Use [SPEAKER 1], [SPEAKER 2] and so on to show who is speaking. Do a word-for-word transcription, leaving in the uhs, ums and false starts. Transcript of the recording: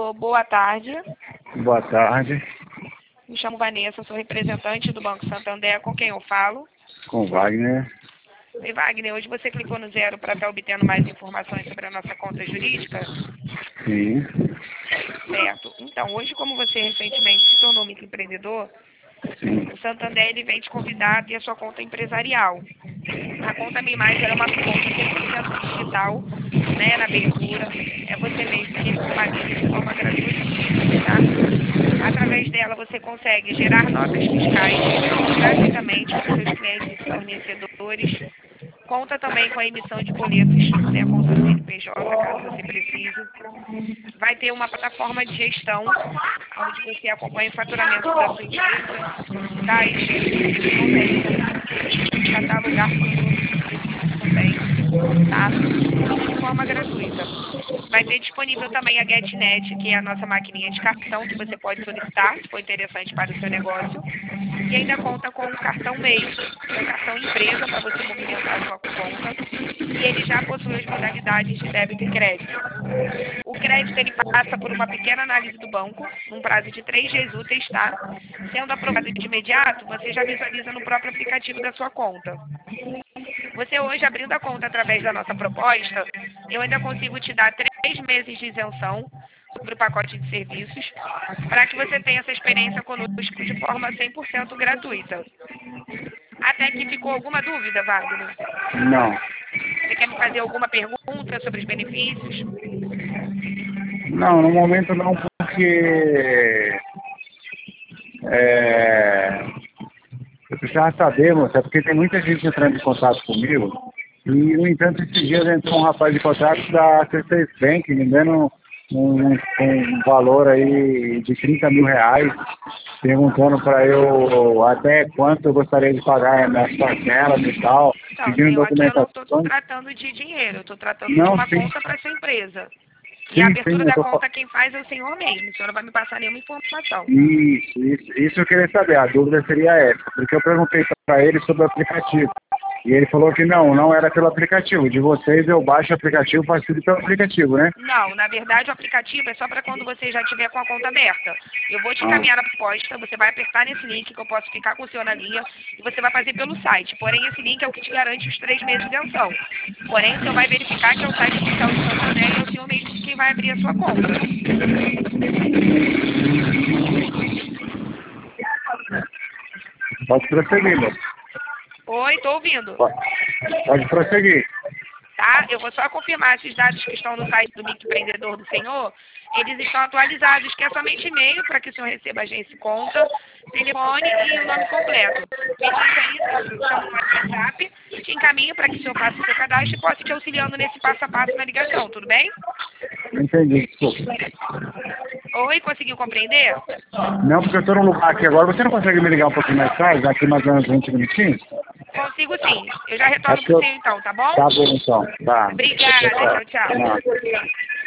[SPEAKER 1] Alô, boa tarde.
[SPEAKER 2] Boa tarde.
[SPEAKER 1] Me chamo Vanessa, sou representante do Banco Santander. Com quem eu falo?
[SPEAKER 2] Com Wagner.
[SPEAKER 1] Oi, Wagner. Hoje você clicou no zero para estar obtendo mais informações sobre a nossa conta jurídica?
[SPEAKER 2] Sim.
[SPEAKER 1] Certo. Então, hoje, como você recentemente se tornou microempreendedor,
[SPEAKER 2] Sim.
[SPEAKER 1] o Santander ele vem te convidar a ter a sua conta empresarial. A conta Mi Mais ela é uma conta cem por cento digital, né, na abertura. É você mesmo que formaliza de forma gratuita, tá? Através dela você consegue gerar notas fiscais gratuitamente para os seus clientes e fornecedores. Conta também com a emissão de boletos, né, com o seu C N P J, caso você precise. Vai ter uma plataforma de gestão, onde você acompanha o faturamento da sua empresa, taxas, consegue catalogar produtos e serviços também, tá? Tudo de forma gratuita. Vai ter disponível também a GetNet, que é a nossa maquininha de cartão, que você pode solicitar, se for interessante para o seu negócio. E ainda conta com o cartão MEI, que é o cartão empresa para você movimentar a sua conta. E ele já possui as modalidades de débito e crédito. O crédito ele passa por uma pequena análise do banco, num prazo de três dias úteis, tá? Sendo aprovado de imediato, você já visualiza no próprio aplicativo da sua conta. Você hoje, abrindo a conta através da nossa proposta, eu ainda consigo te dar três meses de isenção sobre o pacote de serviços, para que você tenha essa experiência conosco de forma cem por cento gratuita. Até aqui ficou alguma dúvida, Wagner?
[SPEAKER 2] Não.
[SPEAKER 1] Você quer me fazer alguma pergunta sobre os benefícios?
[SPEAKER 2] Não, no momento não, porque é, eu precisava saber, moça, porque tem muita gente entrando em contato comigo e, no entanto, esses dias entrou um rapaz de contato da C seis Bank, me dando um, um, um valor aí de trinta mil reais, perguntando para eu até quanto eu gostaria de pagar nas parcelas e tal,
[SPEAKER 1] Então,
[SPEAKER 2] pedindo
[SPEAKER 1] senhor, aqui eu não
[SPEAKER 2] documentação.
[SPEAKER 1] estou tratando de dinheiro, eu estou tratando de
[SPEAKER 2] Não,
[SPEAKER 1] uma
[SPEAKER 2] sim.
[SPEAKER 1] conta para sua empresa. E
[SPEAKER 2] Sim,
[SPEAKER 1] a
[SPEAKER 2] sim,
[SPEAKER 1] abertura
[SPEAKER 2] eu
[SPEAKER 1] da
[SPEAKER 2] tô
[SPEAKER 1] conta quem faz é o senhor mesmo, o senhor não vai me passar nenhuma informação.
[SPEAKER 2] Isso, isso, isso eu queria saber. A dúvida seria essa, porque eu perguntei para ele sobre o aplicativo. E ele falou que não, não era pelo aplicativo. De vocês eu baixo o aplicativo, faço tudo pelo aplicativo, né?
[SPEAKER 1] Não, na verdade o aplicativo é só para quando você já tiver com a conta aberta. Eu vou te
[SPEAKER 2] Ah,
[SPEAKER 1] encaminhar a proposta, você vai apertar nesse link que eu posso ficar com o senhor na linha e você vai fazer pelo site. Porém, esse link é o que te garante os três meses de isenção. Porém, o senhor vai verificar que é o site oficial do Santander e é o senhor mesmo quem vai abrir a sua conta.
[SPEAKER 2] pode prosseguir, moço.
[SPEAKER 1] Oi, estou ouvindo.
[SPEAKER 2] Pode, pode prosseguir.
[SPEAKER 1] Tá? Eu vou só confirmar esses dados que estão no site do microempreendedor do senhor, eles estão atualizados, que é somente e-mail para que o senhor receba a agência conta, telefone e o nome completo. Mediante a isso, eu chamo no WhatsApp, te encaminho para que o senhor faça o seu cadastro e possa te auxiliando nesse passo a passo na ligação, tudo bem?
[SPEAKER 2] Entendi, desculpa.
[SPEAKER 1] Oi, conseguiu compreender?
[SPEAKER 2] Não, porque eu estou num lugar aqui agora. Você não consegue me ligar um pouquinho mais tarde, daqui mais ou menos vinte minutinhos?
[SPEAKER 1] Consigo sim. Eu já
[SPEAKER 2] É
[SPEAKER 1] retorno
[SPEAKER 2] porque
[SPEAKER 1] para o
[SPEAKER 2] eu...
[SPEAKER 1] senhor então, tá bom?
[SPEAKER 2] Tá bom, então. Tá.
[SPEAKER 1] Obrigada, tchau, tchau.
[SPEAKER 2] Não.